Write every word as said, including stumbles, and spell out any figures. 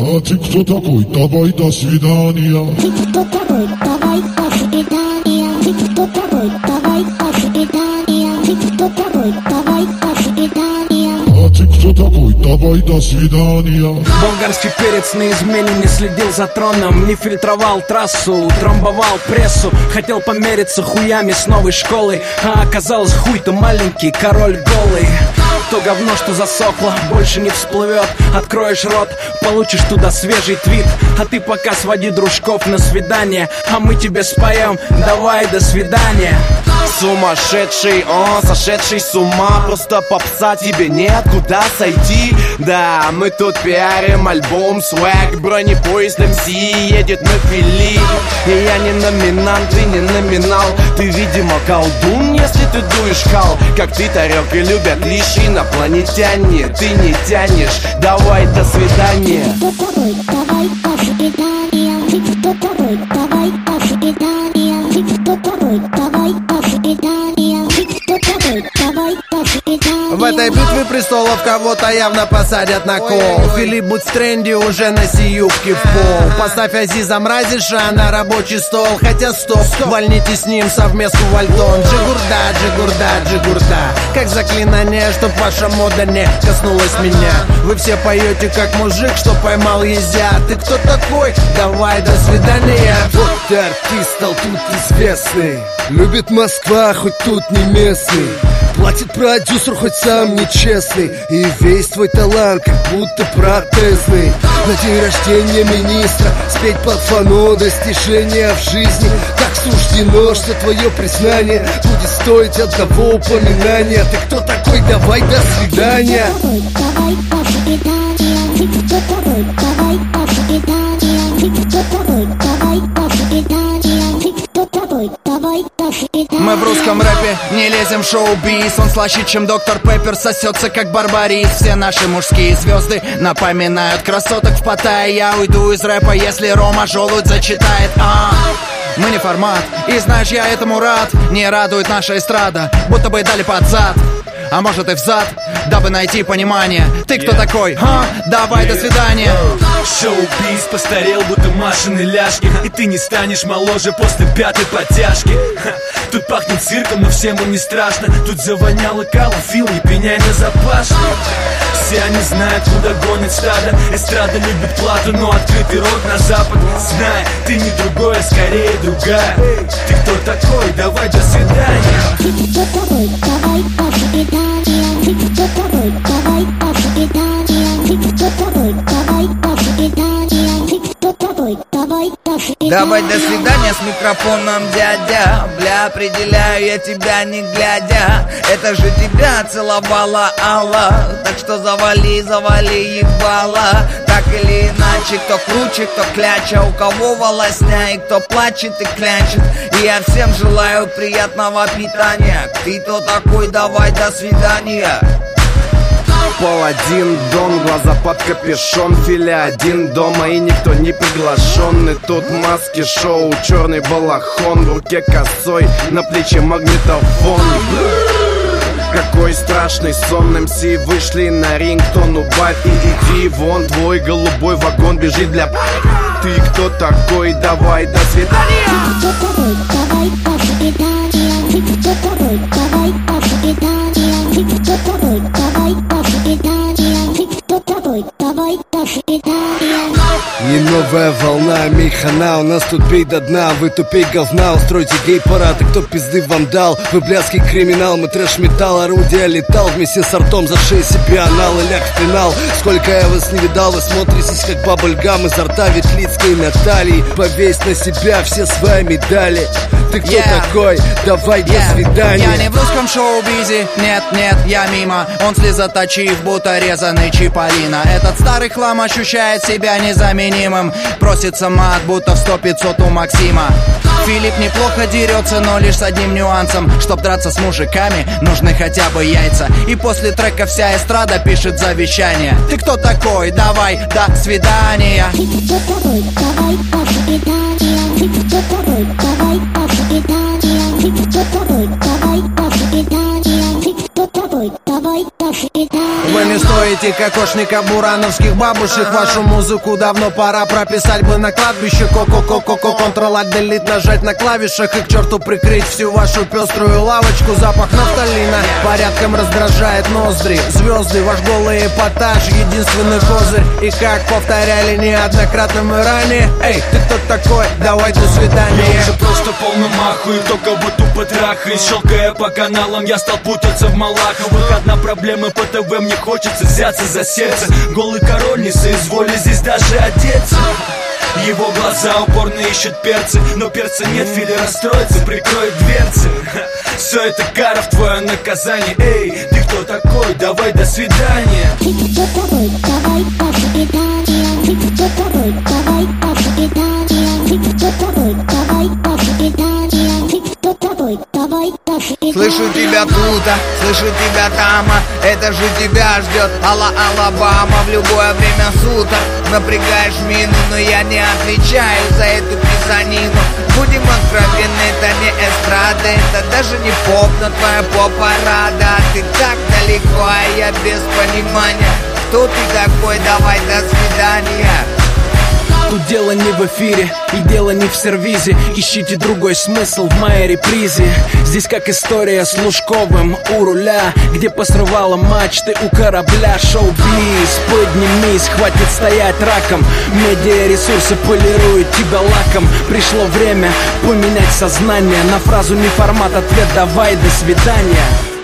А ты кто такой? Давай до свидания. Ты кто такой? Давай до свидания. Ты кто такой? Давай до свидания. Ты кто такой? Давай до свидания. А ты кто такой? Давай до свидания. Болгарский перец на измене, не следил за троном, не фильтровал трассу, трамбовал прессу. Хотел помериться хуями с новой школой, а оказалось хуй-то маленький, король голый. То говно, что засохло, больше не всплывет. Откроешь рот, получишь туда свежий твит. А ты пока своди дружков на свидание, а мы тебе споем давай до свидания. Сумасшедший, он сошедший с ума. Просто попса, тебе нет куда сойти. Да, мы тут пиарим альбом свэг. Бронепоезд эм си едет на фили. И я не номинант, ты не номинал. Ты, видимо, колдун, если ты дуешь хал. Как ты, Тарек, и любят лишь инопланетяне. Ты не тянешь, давай до свидания. Ты кто такой? Давай до свидания. Ты кто такой? Давай до свидания. Ты кто такой? Давай до свидания. Ты кто такой? Давай до свидания. В этой битве престолов кого-то явно посадят на кол. Филипп, будь в тренде, уже носи юбки в пол. Поставь Азиза Мразиша на рабочий стол. Хотя стоп, вольните с ним совместку вальтон. Джигурда, джигурда, джигурда. Как заклинание, чтоб ваша мода не коснулась меня. Вы все поете как мужик, что поймал езя. Ты кто такой? Давай до свидания. Вот ты артист, стал тут известный. Любит Москва, хоть тут не местный. Платит продюсер, хоть сам нечестный. И весь твой талант как будто протезный. На день рождения министра спеть под фано достижения в жизни. Так суждено, что твое признание будет стоить одного упоминания. Ты кто такой? Давай до свидания. Давай до свидания. Ты кто такой? Давай до свидания. Ты кто такой? Давай до свидания. Ты кто такой? Давай до свидания. Мы в русском рэпе не лезем в шоу-биз. Он слаще, чем доктор Пеппер, сосется как барбарис. Все наши мужские звезды напоминают красоток в Паттайе. Я уйду из рэпа, если Рома Желудь зачитает. А, мы не формат, и знаешь, я этому рад. Не радует наша эстрада, будто бы дали под зад. А может и взад, дабы найти понимание. Ты кто yeah. такой? А? Давай yeah. до свидания. Шоу-биз постарел, будто Машины ляжки. И ты не станешь моложе после пятой подтяжки. Ха. Тут пахнет цирком, но всем им не страшно. Тут завоняло калом, Фил, не пеняй на запашно. Все они знают, куда гонит стадо. Эстрада любит плату, но открытый рот на запад. Знай, ты не другой, а скорее другая. Ты кто такой? Давай до свидания. Ты кто такой? Давай до свидания. Ты кто такой? Давай до свидания. Ты кто такой? Давай до свидания. Ты кто такой? Давай до свидания. Давай до свидания с микрофоном, дядя. Бля, определяю я тебя не глядя. Это же тебя целовала Алла. Так что завали, завали ебало. Так или иначе, кто круче, кто кляча. У кого волосня и кто плачет и клянчит. И я всем желаю приятного питания. Ты кто такой? Давай до свидания. Паладин, Дон, глаза под капюшон. Филя один дома и никто не приглашенный. Тут маски, шоу, черный балахон. В руке косой, на плече магнитофон. Какой страшный сон. эм си вышли на ринг, тон убавь и иди вон. Твой голубой вагон бежит для... Ты кто такой? Давай до свидания. Ты кто такой? Давай до свидания. Ты кто такой? Давай до свидания. Ты кто такой? Давай до свидания. Ты кто такой? Давай до свидания. Не новая волна, мейхана. У нас тут бей до дна, вы тупей говна. Устройте гей-парад, и кто пизды вам дал? Вы блядский криминал, мы трэш-металл. Орудие летал вместе с артом. За шею себе анал и ляг в пенал. Сколько я вас не видал, вы смотритесь как бабльгам. Изо рта Ветлицкой Натальи. Повесь на себя все свои медали. Ты кто yeah. такой? Давай yeah. до свидания. Я не в русском шоу-бизе, нет, нет, я мимо. Он слезоточив, будто резаный Чиполлино. Этот старый хлам ощущает себя незаменимым. Просится мат, будто в сто пятьсот у Максима. Филипп неплохо дерется, но лишь с одним нюансом. Чтоб драться с мужиками, нужны хотя бы яйца. И после трека вся эстрада пишет завещание. Ты кто такой? Давай до свидания. Ты кто такой? Давай до свидания. Ты кто такой? Давай до свидания. Ты кто такой? Давай до свидания. Ты кто такой? Давай до до свидания. Вы не стоите кокошника бурановских бабушек. Вашу музыку давно пора прописать бы на кладбище. Ко-ко-ко-ко-ко, контрол-делит нажать на клавишах и к черту прикрыть всю вашу пеструю лавочку. Запах нафталина порядком раздражает ноздри. Звезды, ваш голый эпатаж, единственный козырь. И как повторяли неоднократно мы ранее: эй, ты кто такой? Давай до свидания. Я уже просто полный маху и кто кого тупо трахает. Щелкая по каналам, я стал путаться в Малаховых. Одна проблема по ТВ, мне хочется взяться за сердце. Голый король не соизволит здесь даже одеться. Его глаза упорно ищут перцы, но перца нет, Фили расстроится, прикроет дверцы. Все это кара в твое наказание. Эй, ты кто такой? Давай до свидания. Ты кто такой? Давай до свидания. Ты кто такой? Давай до свидания. Ты кто такой? Давай до свидания. Ты кто такой? Давай до свидания. Слышу тебя тут, а, слышу тебя там, а, это же тебя ждет Алла Алабама в любое время суток. Напрягаешь мину, но я не отвечаю за эту писанину. Будем откровенны, это не эстрада, это даже не поп, но твоя поп-парада. Ты так далеко, а я без понимания. Кто ты такой? Давай до свидания. Тут дело не в эфире и дело не в сервизе. Ищите другой смысл в моей репризе. Здесь как история с Лужковым у руля, где посрывала мачты у корабля. Шоу-биз, поднимись, хватит стоять раком. Медиаресурсы полируют тебя лаком. Пришло время поменять сознание на фразу не формат, ответ давай до свидания.